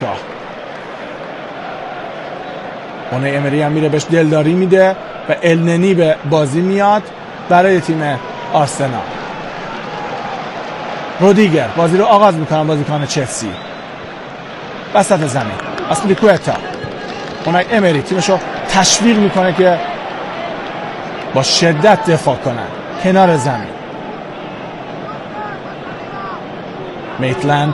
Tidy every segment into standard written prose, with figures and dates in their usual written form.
باشگاه. اونای امری هم میره بهش دلداری میده و النی به بازی میاد برای تیم آرسنال. رودیگر بازی رو آغاز میکنن بازیکن چلسی. وسط زمین آسپلیکوئتا، اونای امری تیمشو تشویق میکنه که با شدت دفاع کنن کنار زمین. میتلند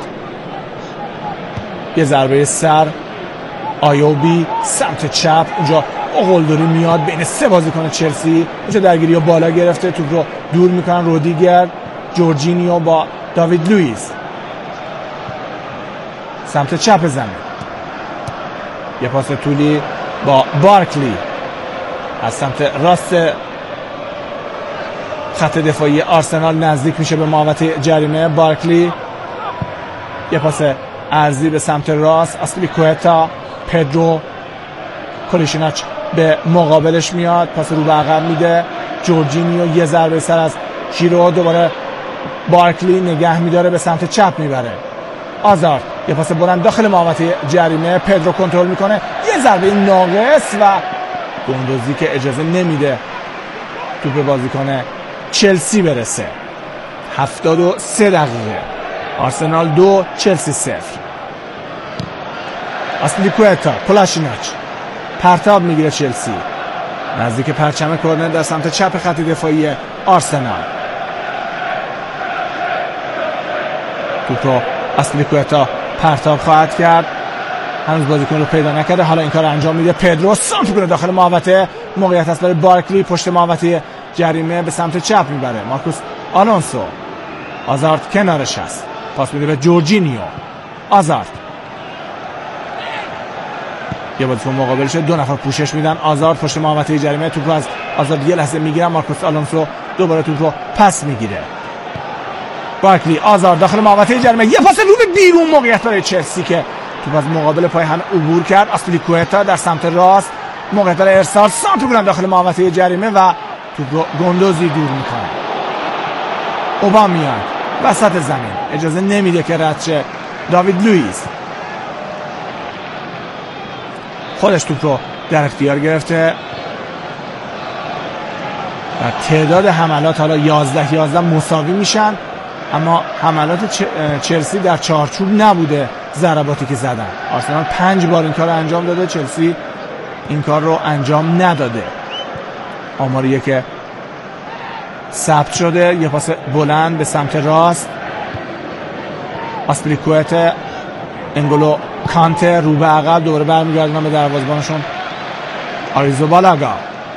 یه ضربه سر، آیوبی سمت چپ، اونجا قلدری میاد بین سه بازیکن چلسی، اونجا درگیری بالا گرفته، توپ رو دور میکنن. رودیگر، جورجینیو با داوید لوئیس سمت چپ زمین. یه پاس طولی با بارکلی از سمت راست خط دفاعی آرسنال نزدیک میشه به محوطه جریمه. بارکلی یه پاس عرضی به سمت راست، آسپلیکوئتا، پدرو، کولیشیناچ به مقابلش میاد، پاس رو به عقب میده. جورجینیو یه ضربه سر از ژیرو، دوباره بارکلی نگه میداره به سمت چپ میبره. آزارد یه پاس بلند داخل محوطه جریمه، پدرو کنترل میکنه، یه ضربه ناقص و گوندوزی که اجازه نمیده توپ بازیکن چلسی برسه. 73 دقیقه، آرسنال 2 چلسی 0. آسپلیکوئتا، کولاشیناچ، پرتاب میگیره چلسی نزدیک پرچم کورنر در سمت چپ خط دفاعی آرسنال. توپ رو آسپلیکوئتا پرتاب خواهد کرد، هنوز بازیکن رو پیدا نکرده، حالا این کار انجام میده. پدرو سانت میکنه داخل محوطه، موقعیت هست برای بارکلی، پشت محوطه جریمه به سمت چپ میبره مارکوس آلونسو. آزارد کنارش هست، پاس میده به جورجینیو. آزارد یه بازیکن مقابلشه، دو نفر پوشش میدن. آزارد پشت محوطه جریمه، توپ رو از آزارد یه لحظه میگیرن، مارکوس آلونسو دوباره توپ رو پس میگیره. بارکلی، آزارد داخل محوطه جریمه، یه پاس رو به بیرون، موقعیت برای چلسی که توپ از مقابل پای هم عبور کرد. آسپلیکوئتا در سمت راست، موقعیت برای ارسال، سانتر میکنن داخل محوطه جریمه و توپ رو گوندوزی دور میکنه. اوبامیان وسط زمین، اجازه نمیده که رد شه داوید لوئیس، خودش توپ رو در اختیار گرفته و تعداد حملات حالا 11 مساوی میشن، اما حملات چلسی در چارچوب نبوده ضرباتی که زدن. آرسنال 5 بار این کار رو انجام داده، چلسی این کار رو انجام نداده. آماریه که ثبت شده، یه پاس بلند به سمت راست، آسپلیکوئتا، انگولو کانته رو به عقب، دوباره برمیگردونن به دروازه‌بانشون آریزوبالاگا.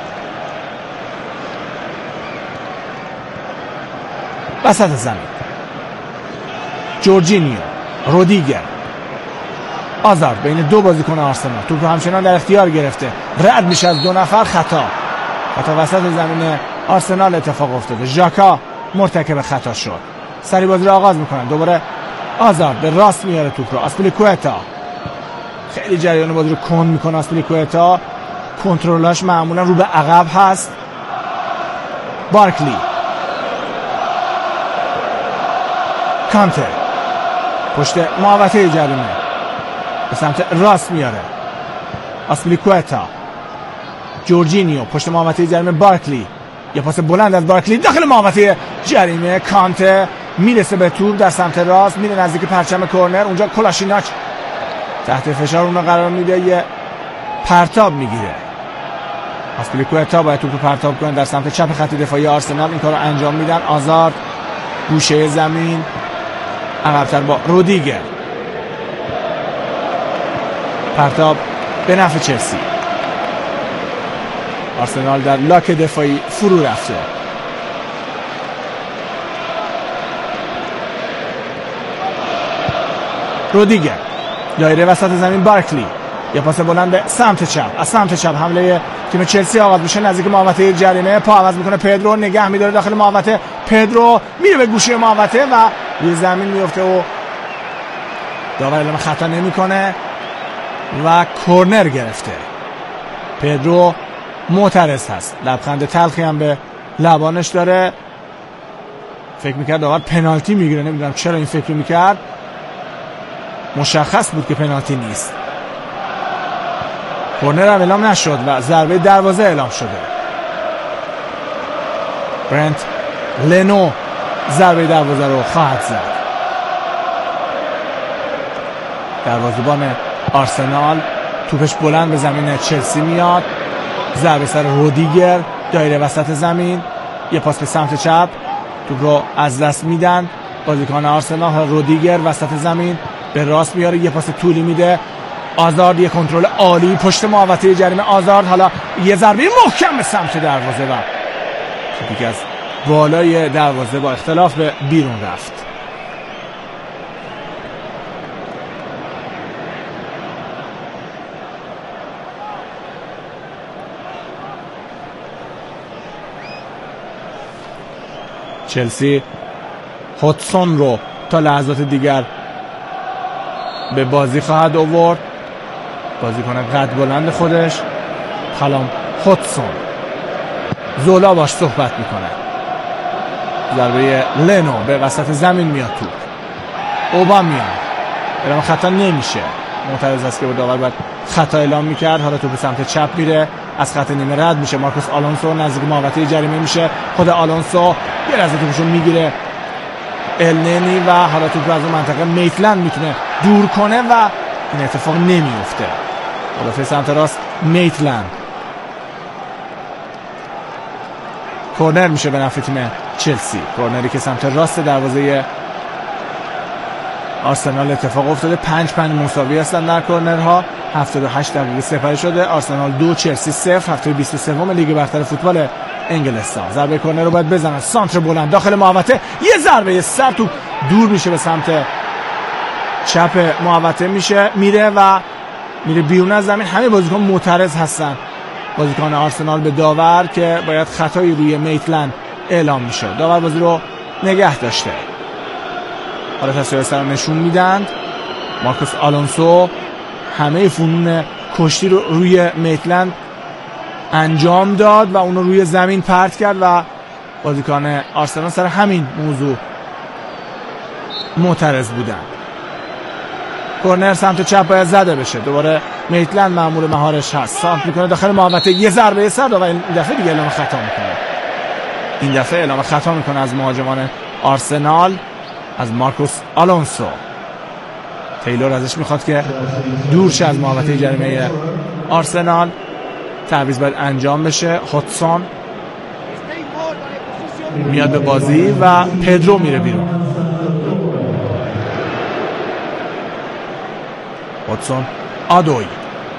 وسط زمین جورجینیو، رودیگر، آزارد بین دو بازیکن آرسنال، توپ رو همچنان در اختیار گرفته، رد میشه از دو نفر، خطا وسط زمین آرسنال اتفاق افتاده. ژاکا مرتکب خطا شد. سری بازی رو آغاز میکنن، دوباره آزارد به راست میاره توپ رو. آسپلیکوئتا خیلی جریان بازی رو کند میکنه. آسپلیکوئتا کنترلاش معمولا رو به عقب هست. بارکلی، کانته پشت محوطه جریمه به سمت راست میاره. آسپلیکوئتا، جورجینیو پشت محوطه جریمه، بارکلی، یه پاس بلند از بارکلی داخل محوطه جریمه، کانته میرسه به توپ در سمت راست، میره نزدیک پرچم کورنر، اونجا کولاشیناچ تحت فشار اون رو قرار میده، یه پرتاب میگیره. آسپلیکوئتا باید توپ رو پرتاب کنه در سمت چپ خط دفاعی آرسنال، این کار رو انجام میدن. آزارد گوشه زمین عقب‌تر با رودیگر، پرتاب به نفع چلسی. آرسنال در لاک دفاعی فرو رفته. رودیگر، دایره وسط زمین، بارکلی، یه پاس بلند به سمت چپ، از سمت چپ حمله تیم چلسی آغاز میشه نزدیک محوطه جریمه، پا عوض میکنه، پدرو نگه میداره داخل محوطه، پدرو میره به گوشه محوطه و روی زمین میفته و داور اعلام خطا نمیکنه و کورنر گرفته. پدرو معترض هست، لبخند تلخی هم به لبانش داره، فکر میکرد داور پنالتی میگیره، نمیدونم چرا این فکر میکرد. مشخص بود که پنالتی نیست. کرنر هم اعلام نشد و ضربه دروازه اعلام شده. برنت لنو ضربه دروازه رو خواهد زد. دروازه‌بان آرسنال توپش بلند به زمین چلسی میاد. ضربه سر رودیگر دایره وسط زمین. یه پاس به سمت چپ، توپ رو از دست میدن بازیکن آرسنال. رودیگر وسط زمین به راست میاره، یه پاس طولی میده. آزارد یه کنترل عالی پشت محوطه جریمه. آزارد حالا یه ضربه محکم به سمت دروازه و توپی که از بالای دروازه با اختلاف به بیرون رفت. چلسی هودسون رو تا لحظات دیگر به بازی خواهد آورد. بازیکن قد بلند خودش کالوم هودسون. زولا باش صحبت میکنه. ضربه لنو به وسط زمین میاد. توپ اوبامیان اعلام خطا نمیشه. معترض است که داور باید خطا اعلام میکرد. حالا توپ به سمت چپ میره، از خط نیمه رد میشه. مارکوس آلونسو نزدیک محوطه جریمه میشه. خود آلونسو یه لحظه توپشو میگیره النی و حالا توپ از اون منطقه میتلند میتونه دور کنه و این اتفاق نمیفته. مدافع سمت راست میتلند. کورنر میشه به نفع تیم چلسی. کورنری که سمت راست دروازه آرسنال اتفاق افتاده. 5-5 مساوی هستن در کورنرها. 78 دقیقه سپری شده. آرسنال 2 چلسی 0. هفته 23 لیگ برتر فوتبال انگلستان. ضربه کورنر رو باید بزنن. سانتر بلند داخل محوطه، یه ضربه سر توپ دور میشه به سمت چپ محوطه میره و میره بیرون از زمین. همه بازیکن معترض هستن. بازیکن آرسنال به داور که باید خطایی روی میتلند اعلام میشه. داور بازی رو نگه داشته. حالا تصویر سر نشون میدن. مارکوس آلونسو همه فنون کشتی رو روی میتلند انجام داد و اونو روی زمین پرت کرد و بازیکن آرسنال سر همین موضوع معترض بودن. کورنر سمت چپ باید زده بشه. دوباره میتلند مأمور مهارش هست. سانت میکنه داخل محوطه، یه ضربه سر و این دفعه دیگه اعلام خطا میکنه. این دفعه اعلام خطا میکنه از مهاجمان آرسنال، از مارکوس آلونسو. تیلور ازش میخواد که دور شه از محوطه جریمه آرسنال. تعویض باید انجام بشه. هودسون میاد به بازی و پدرو میره بیرون. هودسون آدوی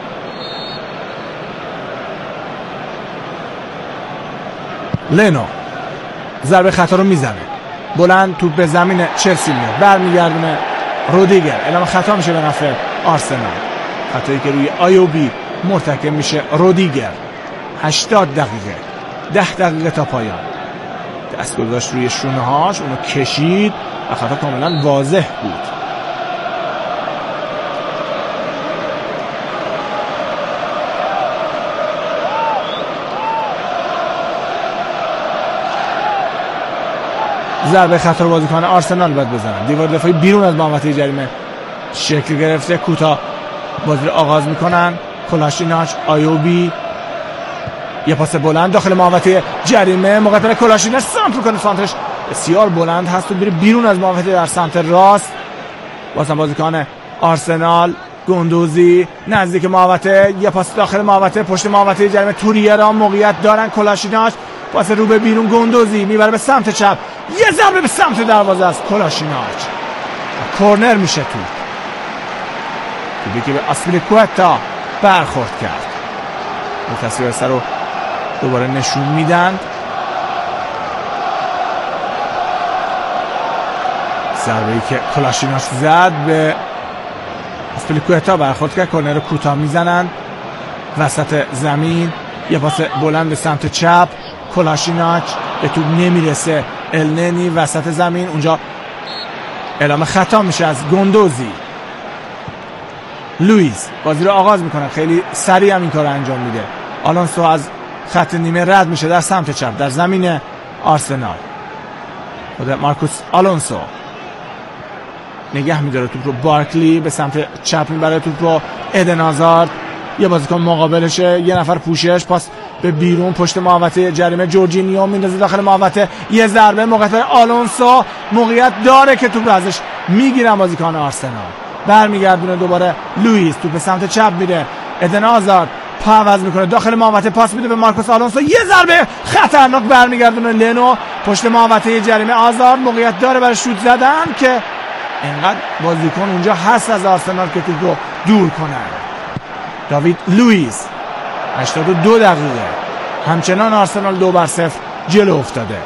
لنو ضربه خطا رو میزنه. بلند توپ به زمین چلسی میاد. برمیگردونه رودیگر. اعلام خطا میشه به نفع آرسنال. خطایی که روی آیوبی مرتکب میشه رودیگر. 80 دقیقه 10 دقیقه تا پایان. دست گذاشت روی شونه هاش، اونو کشید و خطا کاملا واضح بود. ضربه خطا رو بازیکن آرسنال باید بزنن. دیوار دفاعی بیرون از محوطه جریمه شکل گرفته. کوتاه بازی رو آغاز میکنن. کلاشیناچ، آیوبی، یه پاس بلند داخل محوطه جریمه. موقع کلاشیناچ سانتر میکنه. سانترش بسیار بلند هست و میره بیرون از محوطه در سمت راست. واسه بازیکن آرسنال گندوزی نزدیک محوطه، یه پاس داخل محوطه پشت محوطه جریمه. توریرا موقعیت دارن. کلاشیناچ پاس رو به بیرون. گندوزی میبره به سمت چپ، یه ضربه به سمت دروازه است. کلاشیناچ کورنر میشه. توپی که به آسپلیکوئتا برخورد کرد. این تصویر سر رو دوباره نشون میدن. ضربه‌ای که کلاشیناچ زد به آسپلیکوئتا برخورد کرد. کورنر رو کوتاه میزنن وسط زمین. یه پاس بلند به سمت چپ. کلاشیناچ به توپ نمیرسه. النی وسط زمین، اونجا اعلام خطا میشه از گندوزی. لوئیس بازی رو آغاز میکنه. خیلی سریع هم این کار رو انجام میده. آلونسو از خط نیمه رد میشه در سمت چپ در زمین آرسنال. خود مارکوس آلونسو نگه میداره توپ رو. بارکلی به سمت چپ میبره توپ رو. ایدن هازارد یه بازیکن مقابلشه، یه نفر پوشش، پاس به بیرون پشت محوطه جریمه. جورجینیو میندازه داخل محوطه، یه ضربه موقعیت آلونسو موقعیت داره که توپ رو ازش میگیرن بازیکن آرسنال. برمیگردونه دوباره لوئیس، توپ به سمت چپ میره. ایدن هازارد پا عوض میکنه داخل محوطه، پاس میده به مارکوس آلونسو، یه ضربه خطرناک برمیگردونه لنو پشت محوطه جریمه. آزارد موقعیت داره برای شوت زدن که اینقدر بازیکن اونجا هست از آرسنال که توپ رو دور کنن. داوید لوئیس 82 دقیقه همچنان آرسنال 2-0 جلو افتاده.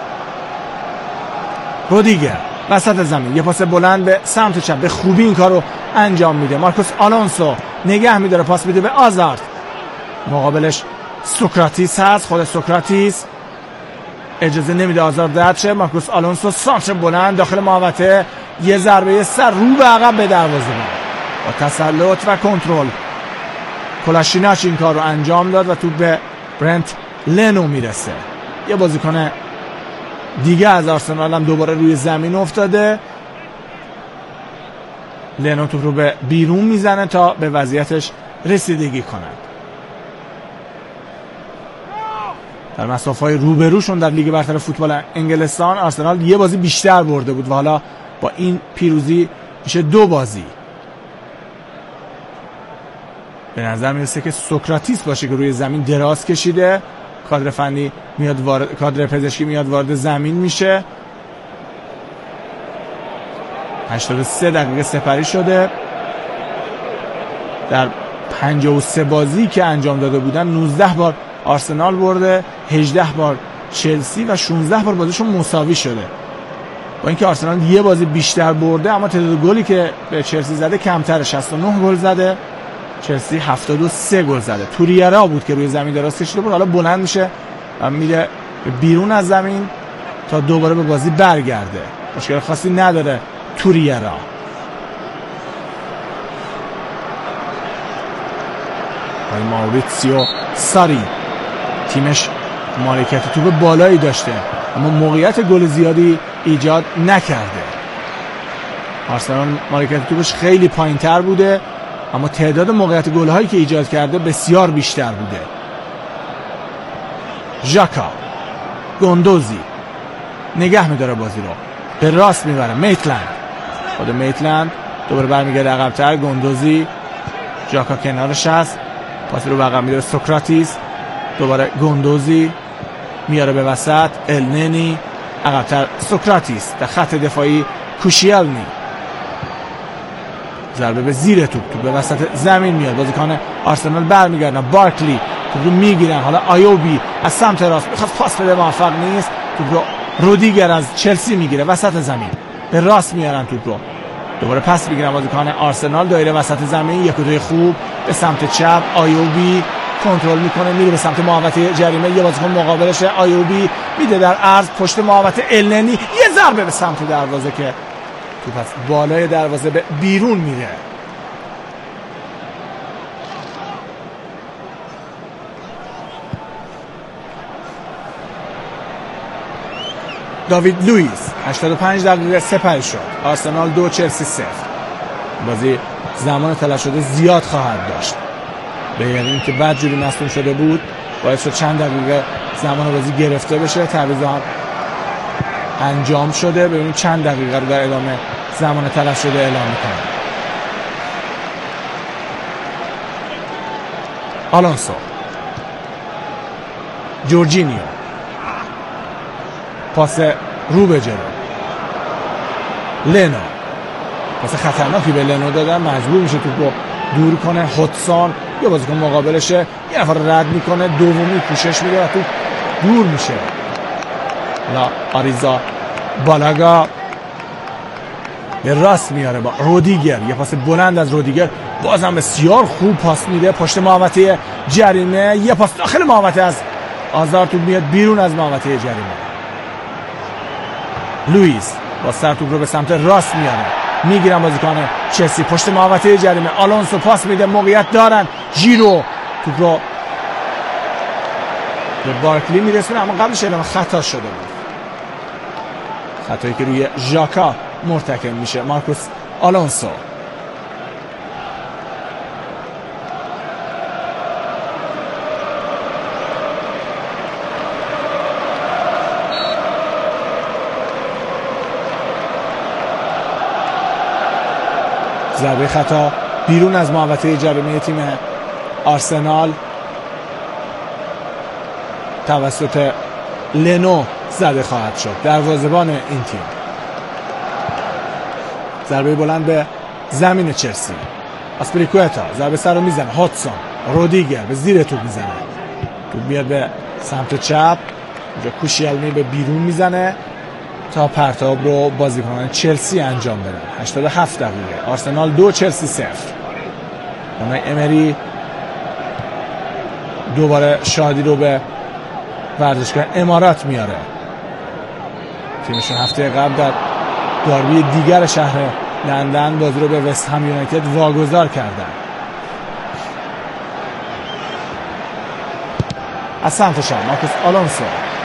رودیگر وسط زمین یه پاس بلند به سمت چپ، به خوبی این کار رو انجام میده. مارکوس آلونسو نگه میداره، پاس میده به آزارد، مقابلش سوکراتیس هست. خود سوکراتیس اجازه نمیده آزارد رد شه. مارکوس آلونسو سانتر بلند داخل محوطه، یه ضربه سر رو به عقب به دروازه با تسلط و کنترل کولاشیناچ این کار رو انجام داد و توپ به برنت لنو میرسه. یه بازیکن دیگه از آرسنال هم دوباره روی زمین افتاده. لنو توپ رو به بیرون میزنه تا به وضعیتش رسیدگی کنند. در مسافه‌های روبروشون در لیگ برتر فوتبال انگلستان آرسنال یه بازی بیشتر برده بود و حالا با این پیروزی میشه 2 بازی. به نظر میرسه که سوکراتیس باشه که روی زمین دراز کشیده. کادر فنی میاد کادر پزشکی میاد وارد زمین میشه. 83 دقیقه سپری شده. در 53 بازی که انجام داده بودن 19 بار آرسنال برده، 18 بار چلسی و 16 بار بازیشون مساوی شده. با اینکه آرسنال یه بازی بیشتر برده اما تعداد گلی که به چلسی زده کمتره. 69 گل زده، چلسی 73 گل زده. توریرا بود که روی زمین دراز کشیده بود، حالا بلند میشه و میره بیرون از زمین تا دوباره به بازی برگرده. مشکل خاصی نداره توریرا. ماوریتسیو ساری تیمش مالکیت توپ بالایی داشته اما موقعیت گل زیادی ایجاد نکرده. آرسنال مالکیت توپش خیلی پایین‌تر بوده اما تعداد موقعیت گل هایی که ایجاد کرده بسیار بیشتر بوده. ژاکا، گوندوزی نگه میداره بازی رو، به راست میبره. میتلند، خود میتلند دوباره برمیگرده عقب‌تر. گوندوزی، ژاکا کنارش هست، پاس رو به عقب میداره. سوکراتیس، دوباره گوندوزی میاره به وسط. النی عقب‌تر. سوکراتیس در خط دفاعی. کوشیلنی ضربه به زیر توپ به وسط زمین میاد. بازیکن آرسنال برمیگردن. بارکلی توپ رو میگیرن. حالا آیوبی از سمت راست میخواد پاس بده، موفق نیست. توپ رو رودیگر از چلسی میگیره وسط زمین، به راست میارن توپ رو. دوباره پس میگیرن بازیکن آرسنال، دایره وسط زمین، یک و دوی خوب به سمت چپ. آیوبی کنترل میکنه، میره به سمت محوطه جریمه، یه بازیکن مقابلشه. آیوبی میده در عرض پشت محوطه. النی یه ضربه به سمت دروازه که توپ از بالای دروازه به بیرون میره. داوید لوئیس 85 دقیقه سپری شد. آرسنال 2 چلسی 0. بازی زمان تلف شده زیاد خواهد داشت. به یعنی که بعد جوری مصدوم شده بود باعث شد چند دقیقه زمان بازی گرفته بشه. تعویض هم انجام شده. ببینیم چند دقیقه رو در ادامه زمان تلف شده اعلام میکنه. آلونسو، جورجینیو، پاس رو به جلو. لنو، پاس خطرناکی به لنو دادن، مجبور میشه توپ رو دور کنه. هودسون یه بازیکن مقابلشه، یه نفر رد میکنه، دومی پوشش میده و توپ دور میشه. لا آریزا بالاگا به راست میاره با رودیگر، یه پاس بلند از رودیگر، بازم بسیار خوب پاس میده پشت محوطه جریمه. یه پاس داخل محوطه از آزارد، توپ میاد بیرون از محوطه جریمه. لوئیس با سر توپ رو به سمت راست میاره، میگیرن بازیکن چلسی پشت محوطه جریمه. آلونسو پاس میده، موقعیت دارن. ژیرو توپ رو به بارکلی میرسونه اما قبلش اعلام خطا شده بود، خطایی که روی ژاکا مرتکب میشه مارکوس آلونسو. ضربه خطا بیرون از محوطه جریمه تیم آرسنال توسط لنو زده خواهد شد، دروازه‌بان این تیم. ضربه بلند به زمین چلسی. آسپلیکوئتا ضربه سر رو میزنه. هاتسون، رودیگر به زیر توپ میزنه. توپ میاد به سمت چپ. اینجا کوشیلنی به بیرون میزنه تا پرتاب رو بازیکنان چلسی انجام بدن. 87 دقیقه. آرسنال 2 چلسی 0. اونای امری دوباره شادی رو به ورزشگاه امارات میاره. تیمشون هفته قبل در داربی دیگر شهر لندن بازی رو به وست هم یونایتد واگذار کردن. از سمت شب مارکوس آلونسو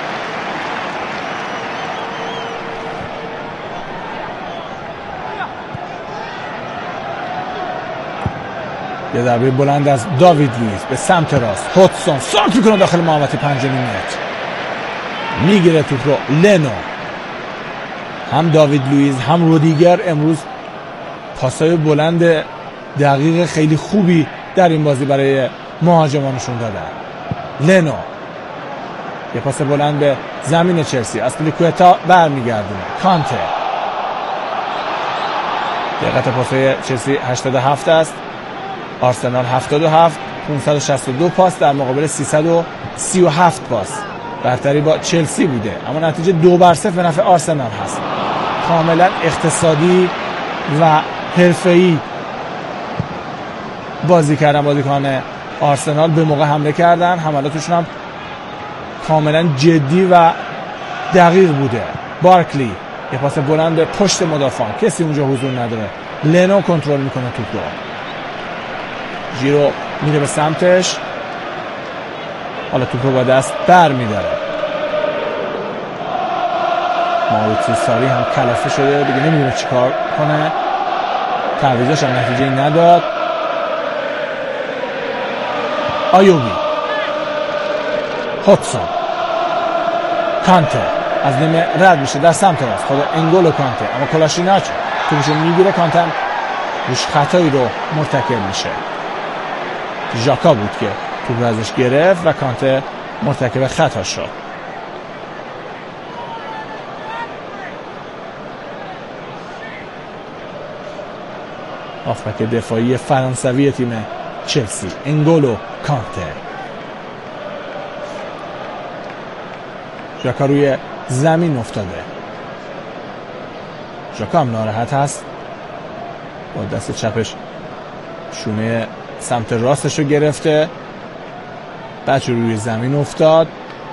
یه ضربه بلند از داوید لوئیس به سمت راست. هاتسون سانت میکنه داخل محوطه 5 متر. میگیره توپ رو لنو. هم داوید لوئیس هم رودیگر امروز پاسای بلند دقیق خیلی خوبی در این بازی برای مهاجمانشون دادن. لنو یه پاس بلند به زمین چلسی. آسپلیکوئتا برمیگردونه. کانته. دقیقت پاسای چلسی 87 است. آرسنال 77. 562 پاس در مقابل 337 پاس. برتری با چلسی بوده اما نتیجه 2-0 به نفع آرسنال هست. کاملا اقتصادی و حرفه‌ای بازی کردن بازیکن آرسنال. به موقع حمله کردن. حملاتشون هم کاملا جدی و دقیق بوده. بارکلی یه پاس بلند به پشت مدافع. کسی اونجا حضور نداره. لنو کنترل میکنه توپ رو. ژیرو میره به سمتش. حالا توپ رو با دست بر میداره. ماوریتسیو ساری هم کلافه شده دیگه نمیدونه چی کار کنه. تعویضاش هم نتیجه نداد. آیوبی، هاتسون، کانته از نیمه رد میشه در سمت راست. خود انگولو کانته اما کلاشیناچ توپشو میگیره. کانته هم روش خطایی رو مرتکب میشه. ژاکا بود که توپ رو ازش گرفت و کانته مرتکب خطا شد. هافبک دفاعی فرانسوی تیم چلسی انگولو کانته. ژاکا روی زمین افتاده. ژاکا هم ناراحت هست. با دست چپش شونه سمت راستش رو گرفته. بچه روی زمین افتاد.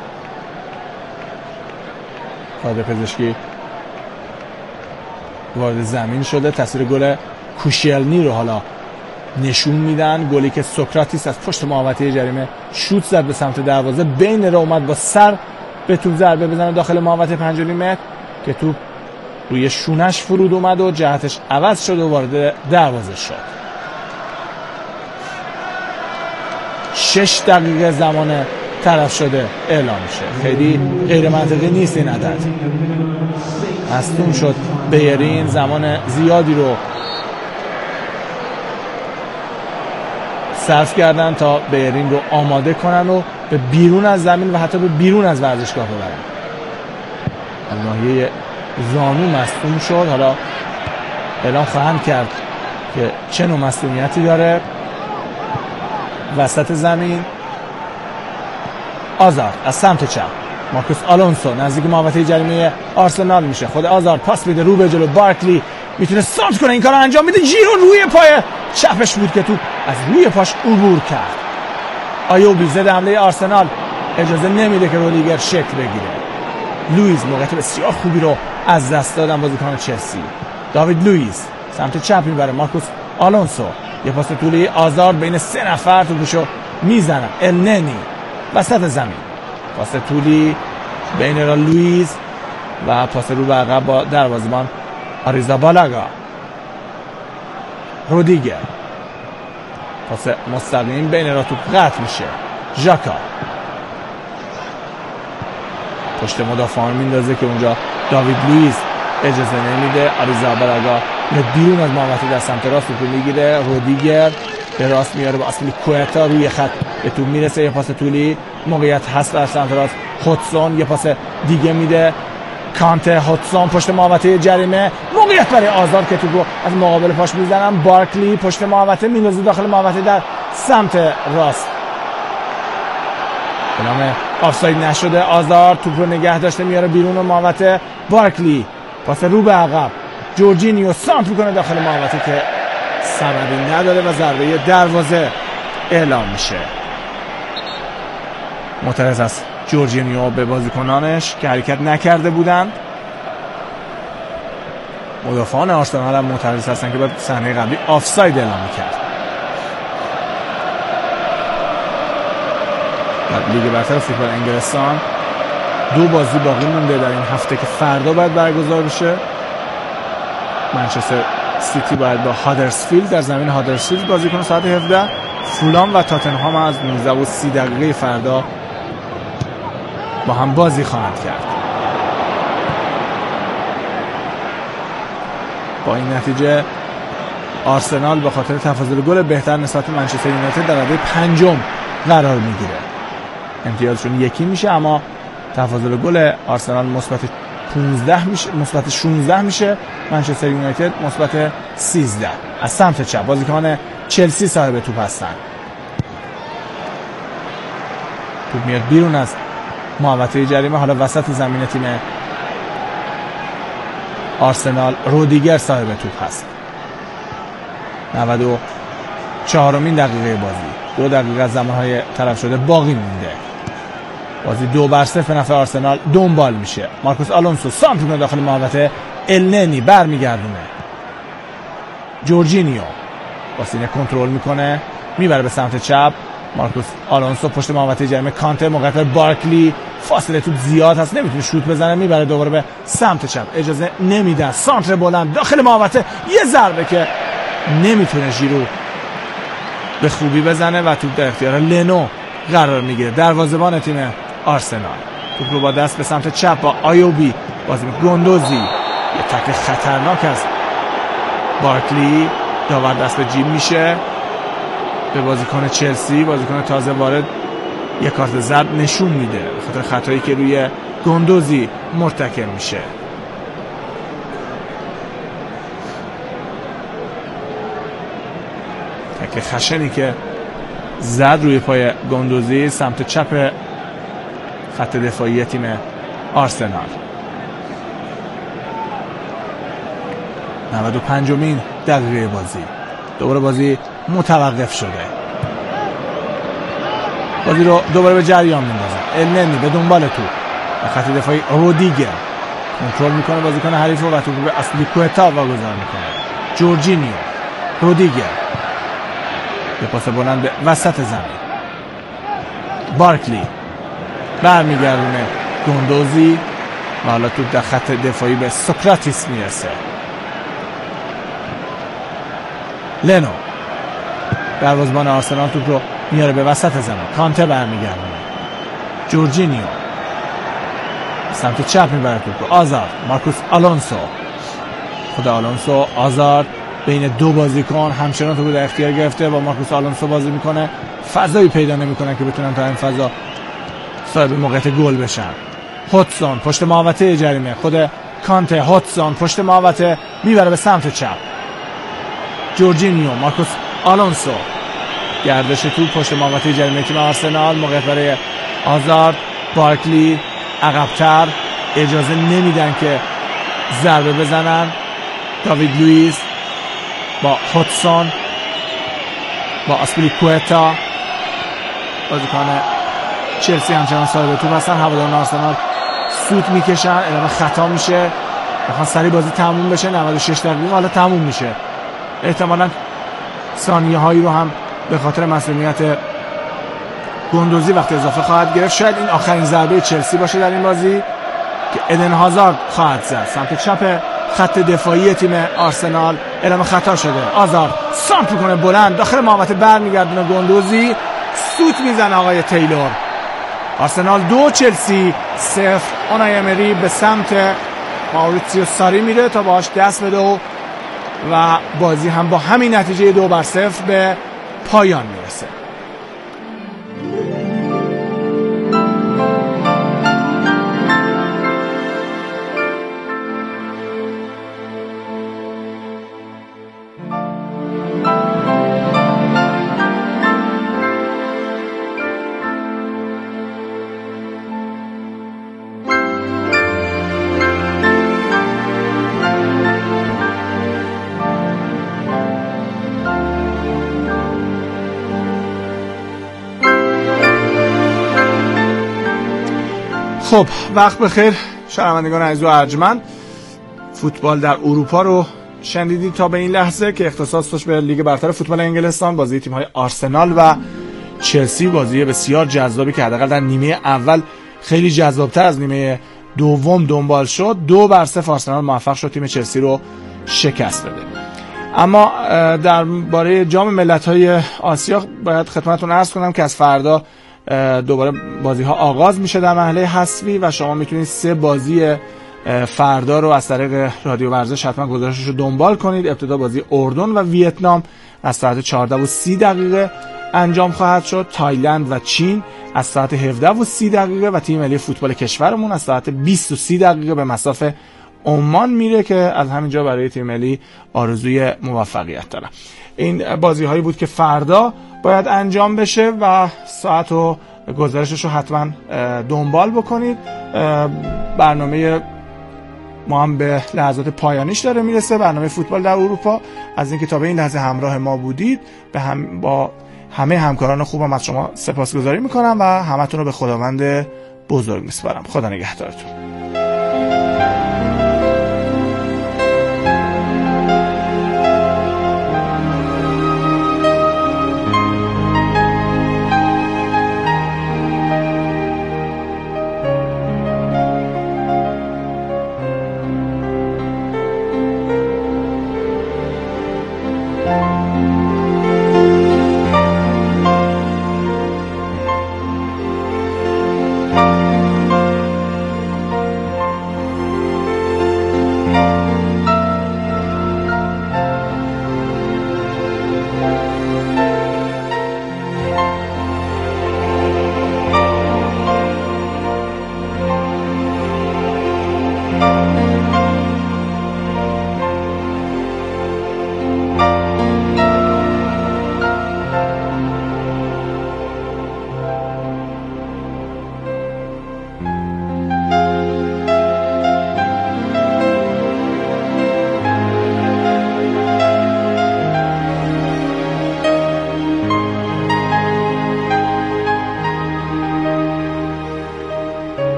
کادر پزشکی وارد زمین شده. تصویر گل کوشیلنی رو حالا نشون میدن. گلی که سوکراتیس از پشت محوطه جریمه شوت زد به سمت دروازه. بین را اومد با سر به توپ ضربه بزنه داخل محوطه 5 متر که توپ روی شونش فرود اومد و جهتش عوض شد و وارد دروازه شد. 6 دقیقه زمان طرف شده اعلام میشه. خیلی غیر منطقی نیست این عدد. مصدوم شد بیرین. زمان زیادی رو صرف کردن تا بیرین رو آماده کنن و به بیرون از زمین و حتی به بیرون از ورزشگاه ببرن. از ناحیه زانو مصدوم شد. حالا اعلام خواهند کرد که چه نوع مصدومیتی داره. وسط زمین آزارد از سمت چپ. مارکوس آلونسو نزدیک محوطه جریمه آرسنال میشه. خود آزارد پاس میده رو به جلو. بارکلی میتونه سانت کنه. این کارو انجام میده. ژیرو روی پای چپش بود که توپ از روی پاش عبور کرد. آیوبی ضد حمله آرسنال اجازه نمیده که رودیگر شکل بگیره. لوئیس موقعیت بسیار خوبی رو از دست دادن بازیکن چلسی. داوید لوئیس سمت چپ میبره. مارکوس آلونسو یه پاس طولی. آزارد بین 3 نفر توپشو میزنن. النی وسط زمین. پاس طولی بین را لوئیس و پاس رو به عقب با دروازه‌بان آریزابالاگا، رودیگر، پاس مستقیم بین را توپ قطع میشه. ژاکا پشت مدافعان میندازه که اونجا داوید لوئیس اجازه نمیده. آریزابالاگا میاد بیرون از محوطه در سمت راست توپ میگیره. رودیگر به راست میاره با اصلی کوئتا روی خط به توپ میرسه. یه پاس طولی موقعیت هست در سمت راست. هودسون یه پاس دیگه میده. کانته، هودسون پشت محوطه جریمه، موقعیت برای آزاد که توپ رو از مقابل پاش میزنن. بارکلی پشت محوطه میندازه داخل محوطه در سمت راست. به نام آفساید نشده. آزاد توپ رو نگه داشته میاره بیرون محوطه. بارکلی پاس رو به عقب. جورجینیو سانتر کنه داخل محوطه که ثمری نداره و ضربه دروازه اعلام میشه. معترض است جورجینیو به بازیکنانش که حرکت نکرده بودند. مدافعان آرسنال هم معترض هستن که بعد صحنه قبلی آفساید اعلام می‌کرد. در لیگ برتر فوتبال انگلستان 2 بازی باقی مونده در این هفته که فردا باید برگزار بشه. منچستر سیتی باید با هادرسفیلد در زمین هادرسفیلد بازی کنه ساعت 17. فولام و تاتنهام از 19:30 فردا با هم بازی خواهند کرد. با این نتیجه آرسنال به خاطر تفاضل گل بهتر نسبت منچستر یونایتد در رده 5 قرار میگیره. امتیازشون یکی میشه اما تفاضل گل آرسنال مثبت 15 میشه، مثبت 16 میشه. منچستر یونایتد مثبت 13. از سمت چپ بازیکن چلسی صاحب توپ هستن. توپ میاد بیرون از محوطه جریمه. حالا وسط زمین تیم آرسنال رودیگر صاحب توپ هست. 94مین دقیقه بازی. 2 دقیقه از زمانهای طرف شده باقی مونده. بازی 2-0 به نفع آرسنال دنبال میشه. مارکوس آلونسو سانتر کنه داخل محوطه. النی برمیگردونه. جورجینیو با سینه کنترل میکنه، میبره به سمت چپ. مارکوس آلونسو پشت محوطه جریمه. کانته موقعیت بارکلی، فاصله توپ زیاد هست نمیتونه شوت بزنه، میبره دوباره به سمت چپ، اجازه نمیدن. سانتر بلند داخل محوطه، یه ضربه که نمیتونه ژیرو به خوبی بزنه و توپ در اختیار لنو قرار میگیره. دروازه‌بان تیم آرسنال توپ رو با دست به سمت چپ با آیوبی بازی میکنه. گوندوزی یه تکل خطرناک است. بارکلی داور دست به جیب میشه به بازیکن چلسی. بازیکن تازه وارد یک کارت زرد نشون میده به خاطر خطایی که روی گوندوزی مرتکب میشه. تکل خشنی که زد روی پای گوندوزی سمت چپ خط دفاعی تیم آرسنال. 95مین دقیقه بازی. دوباره بازی متوقف شده. بازی رو دوباره به جریان میندازه. النی به دنبال توپ و خط دفاعی رودیگر کنترل میکنه بازیکن حریف رو و توپ به اصلی کوئتا واگذار میکنه. جورجینیو، رودیگر به پاس بلند به وسط زمین. بارکلی برمیگردونه گوندوزی و حالا توپ در خط دفاعی به سوکراتیس میرسه. لنو دروازه‌بان آرسنال توپ رو میاره به وسط زمین. کانته برمیگردونه. جورجینیو سمت چپ میبره توپ رو. آزارد، مارکوس آلونسو، خود آلونسو، آزارد بین 2 بازیکن همچنان توپ در اختیار گرفته. با مارکوس آلونسو بازی میکنه، فضایی پیدا نمیکنه که بتونن تا این فضا صاحب موقعیت گل بشن. هودسون پشت محوطه جریمه. خود کانته، هودسون پشت محوطه میبره به سمت چپ. جورجینیو، مارکوس آلونسو، گردش توپ پشت محوطه جریمه تیم آرسنال. موقعیت برای آزارد. بارکلی عقب‌تر، اجازه نمیدن که ضربه بزنن. داوید لوئیس با هودسون با اسپلی کوئتا بازیکن چلسی همچنان صاحب توپ هستن. هواداران آرسنال سوت میکشن، اعلام خطا میشه، میخوان سریع بازی تموم بشه. 96 دقیقه حالا تموم میشه. احتمالاً ثانیه هایی رو هم به خاطر مسئولیت گوندوزی وقت اضافه خواهد گرفت. شاید این آخرین ضربه چلسی باشه در این بازی که ادن هازارد خواهد زد. سمت چپ خط دفاعی تیم آرسنال اعلام خطا شده. آزارد سانت میکنه بلند داخل محوطه، برمیگردونه گندوزی، سوت میزنه آقای تیلور. آرسنال 2 چلسی 0. اونای امری به سمت ماوریتسیو ساری میره تا باهاش دست بده و بازی هم با همین نتیجه 2-0 به پایان میرسه. خب وقت بخیر شنوندگان عزیز و ارجمند. فوتبال در اروپا رو شنیدید تا به این لحظه که اختصاص داشت به لیگ برتر فوتبال انگلستان. بازی تیم‌های آرسنال و چلسی، بازی بسیار جذابی که حداقل در نیمه اول خیلی جذابتر از نیمه دوم دنبال شد. 2-0 آرسنال موفق شد تیم چلسی رو شکست بده. اما درباره جام ملت‌های آسیا باید خدمتتون عرض کنم که از فردا دوباره بازی ها آغاز میشه در مرحله حذفی و شما میتونید 3 بازی فردا رو از طریق رادیو ورزش حتما گزارشش رو دنبال کنید. ابتدا بازی اردن و ویتنام از ساعت 14:30 انجام خواهد شد. تایلند و چین از ساعت 17:30 و تیم ملی فوتبال کشورمون از ساعت 20:30 به مصاف عمان میره که از همینجا برای تیم ملی آرزوی موفقیت دارم. این بازی هایی بود که فردا باید انجام بشه و ساعت و گزارشش رو حتما دنبال بکنید. برنامه ما هم به لحظات پایانیش داره میرسه، برنامه فوتبال در اروپا. از اینکه تا به این لحظه همراه ما بودید با همه همکاران خوبم از شما سپاسگزاری میکنم و همتون رو به خداوند بزرگ میسپارم. خدا نگهدارتون.